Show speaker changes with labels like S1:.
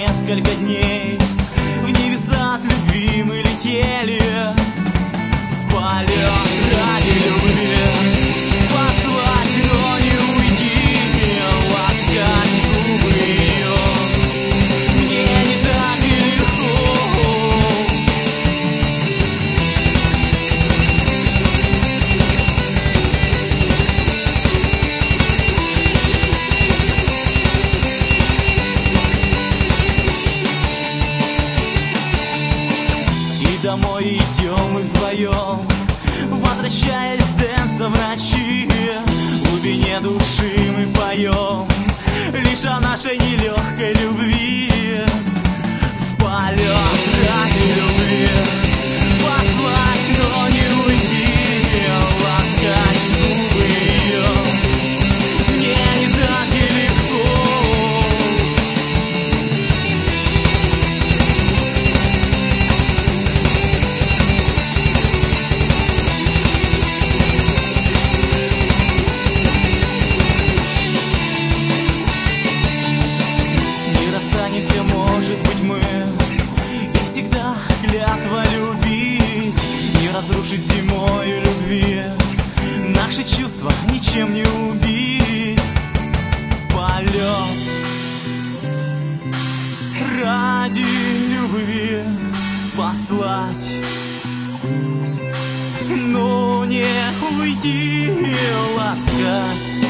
S1: несколько дней в небеса от любви мы летели в полет ради любви. Послать, но не уйти, ласкать губы ее мне не так и легко. И домой идем мы вдвоем, возвращаясь с дэнса в ночи. В глубине души мы поем лишь о нашей нелегкой любви. В полет ради любви, послать, но не уйти, ласкать губы ее мне не так и легко. Расстанемся, может быть, мы, и всегда клятва любить, не разрушить зимою любви. Наши чувства ничем не убить. Полет ради любви, послать, но не уйти, ласкать